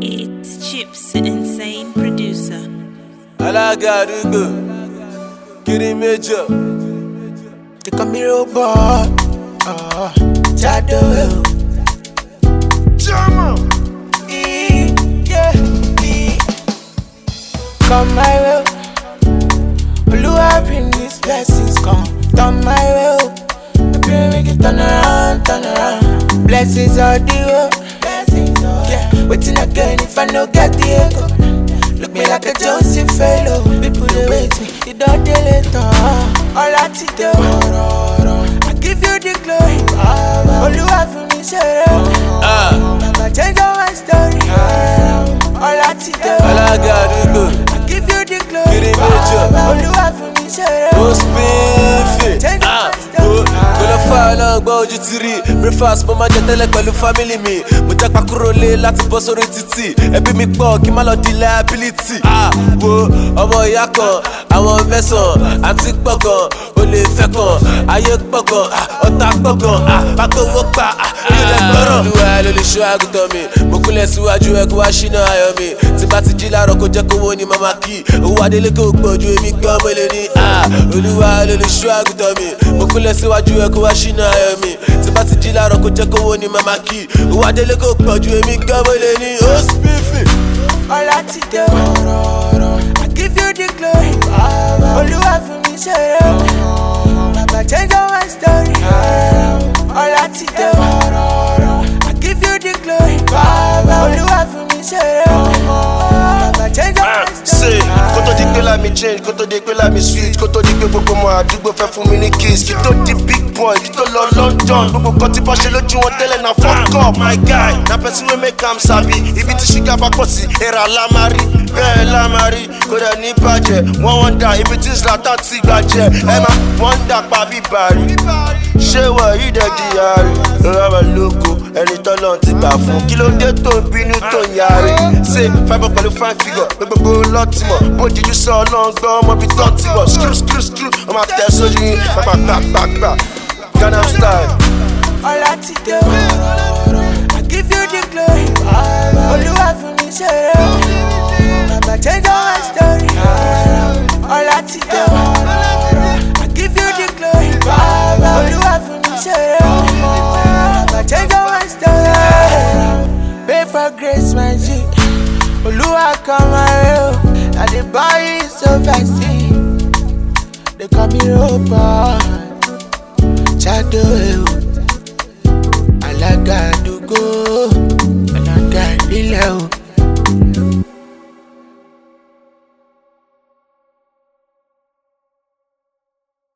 It's Chips, insane producer. Alaga Rugo, Kitty Major. They call me robot. Shadow. Jama. Come my way. Oluwa bring these blessings come. Turn my way. I pray make it turn around, turn around. Blessings all the way. Yeah, waiting again if I no get the echo. Look me like a Johnson fellow. People they wait me, you don't delay all I to do. I give you the glory. Oluwa for me share. I change all my story. All I to do. Alaga Rugo, I give you the glory. Kitty Major. Oluwa for me share. No spiffy. Change all my story. Gonna fall on go ojú ti rí. Breakfast mo máa jẹ tẹ́lẹ̀ pẹ̀lú family mi. Mo jápa kúrò lé láti bọ́ sórí títì. Ẹbí mi pọ̀ kí n má lọ di liability. Wo ọmọ ìyá kan, àwọn mẹ́sàn-án, àǹtí pọ̀ gan, olè fẹ́ kan, ayé pọ̀ gan, ọ̀tá pọ̀ gan, bákòwò pa, yóò dẹ̀ gbọ́rọ̀. Olúwa ló lè ṣọ́ àgùntàn mi. Mo kúnlẹ̀ síwájú ẹ kó wá ṣínà ayọ̀ mi. Tí bá ti jí láàárọ̀ kó jẹ́ kówó ni màmá kí. Owó adélé kò gbọ̀n ju èmi gan mo lè ní. Olúwa ló lè ṣọ́ àgùntàn mi. Mo kúnlẹ̀ síwájú ẹ kó wá ṣínà ayọ̀ mi. Tí bá ti jí láàárọ̀ kó jẹ́ kówó ni màmá kí. Owó adélé kò gbọ̀n ju èmi gan mo lè ní. Ó spiffy. All I to do, I give you the glory. Oluwa for me share. Baba change all my story. All I to do, I give you the glory. Oluwa for me share. Baba change all my Say, story. kó tó di pé láàmì change, kó tó di pé láàmì switch, kó tó di pé gbogbo ọmọ àdúgbò fẹ́ fún mi ní kiss. Kí tó di big boy, kí tó lọ London, gbogbo kan tí bá ṣe lójú wọn tẹ́lẹ̀ na fuck up. My guy, na person wey make am sabi, ibi tí ṣúgà bá pọ̀ sí, èrà lámárì, bẹ́ẹ̀ lámárì, kò dẹ̀ ní bàjẹ́. Wọ́n wọ́ndà ibi tí Zlatan ti gbàjẹ́, ẹ máa wọ́ndà pa bíbárí. Ṣé wọ̀ yí dẹ̀ di yàrí? Rọ́bà lóko, ẹni tọ́lọ́ ti gbà fún. Kí ló dé tó bínú tó yàrí? Ṣé fábọ̀ pẹ̀lú fine figure, pé gbogbo lọ́tìmọ̀, bó jíjú sọ náà gbọ́ ọmọ bí tọ́ ti wọ̀. Screw, ọmọ àtẹ sójú yín, gbàgbà. Ghana style. All I to do, I give you the glory. Oluwa for me share. Baba change all my story. All I to do, I give you the glory. Oluwa for me share. Baba change all my story. Pray for grace, my G. Oluwa come my way. I dey buy you so fancy. They call me robot. Shadow. Alaga Rugo, Alaga Rileo.